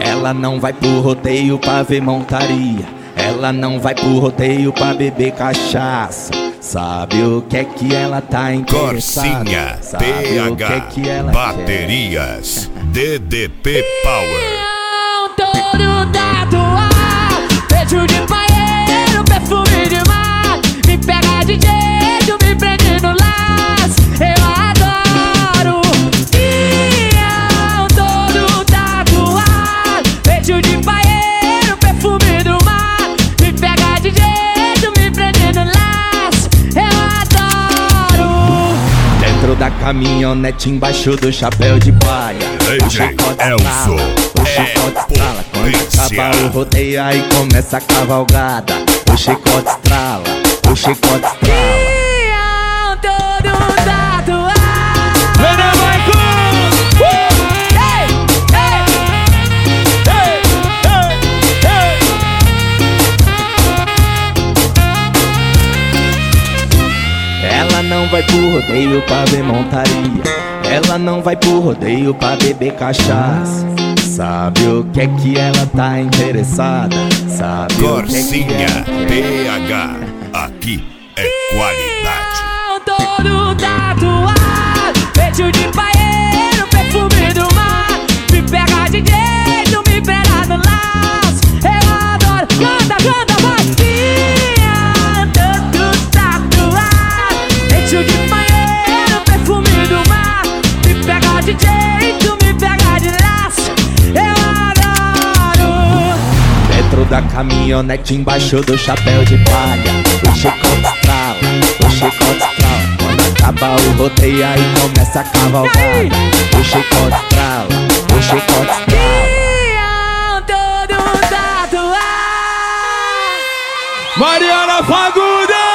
Ela não vai pro rodeio pra ver montaria. Ela não vai pro rodeio pra beber cachaça. Sabe o que é que ela tá interessada? Corsinha, Sabe o que é que ela Baterias, DDP Power. Todo tatuado, peito de paeiro, perfume de mar. Me pega de jeito, me prende no laço. Eu adoro. Todo tatuado, peito de paeiro, perfume do mar. Me pega de jeito, me prende no laço. Eu adoro. Dentro da caminhonete, embaixo do chapéu de palha. O chicote Elso o chicote estrala. Quando acaba o rodeio, aí começa a cavalgada. O chicote estrala, o chicote estrala. Todo tatuado. Ela não vai pro rodeio pra ver montaria. Ela não vai pro rodeio pra beber cachaça. Sabe o que é que ela tá interessada? Sabe Corsinha, o que é que ela PH. Aqui é qualidade. Todo tatuado, peito de paeiro, perfume do mar. Me pega de jeito, me pega no laço. Eu adoro. Canta, canta, vai. Todo tatuado, peito de paeiro, perfume do mar. Me pega de jeito, me pega de laço. Eu adoro. Dentro da caminhonete, embaixo do chapéu de palha. O chicote estrala, o chicote estrala. Quando acaba o rodeio, aí começa a cavalgada. O chicote estrala, o chicote estrala. Todo tatuado. Mariana Fagundes!